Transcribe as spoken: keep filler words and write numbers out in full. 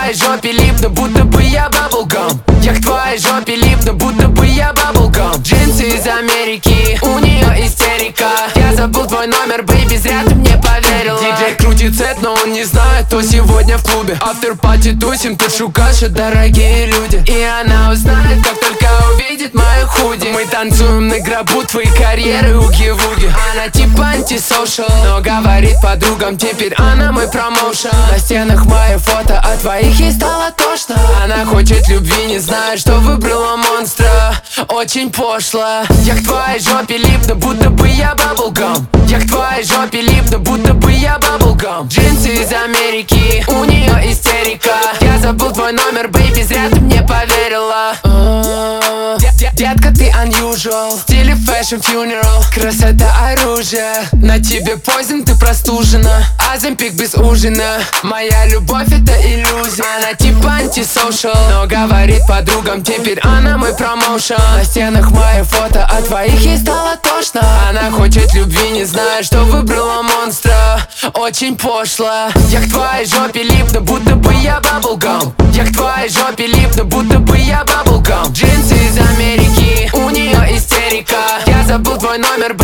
твоей жопе липну, будто бы я баблгам. Я к твоей жопе липну, будто бы я баблгам. Джинсы из Америки, у нее истерика. Я забыл твой номер, бэйби, зря ты мне поверила. Диджей крутит сет, но он не знает, кто сегодня в клубе. Афтер-пати тусим, тут шукаши, дорогие люди. И она узнает, как только увидит мою худи. Мы танцуем на гробу твоей карьеры, уги-вуги. Она типа антисошал, но говорит подругам, теперь она мой промоушен. На стенах мои фото, а твоих ей стало тошно. Она хочет любви, не знает, что выбрала монстра. Очень пошло. Я к твоей жопе липну, будто бы я баблгам. Я к твоей жопе липну, будто бы я баблгам. Джинсы из Америки, у нее истерика. Я забыл твой номер, бэйби, зря ты мне поверила. Детка, ты unusual, в стиле fashion funeral. Красота оружие, на тебе poison, ты простужена. Азимпик без ужина, моя любовь это иллюзия. Она типа антисошал, но говорит подругам, теперь она мой промоушен. На стенах мои фото, а твоих ей стало тошно. Она хочет любви, не знает, что выбрала монстра. Очень пошло. Я к твоей жопе липну, будто бы я баблгам. Я к твоей жопе липну, будто бы я баблгам. Джинсы из Америки, у нее истерика. Я забыл твой номер,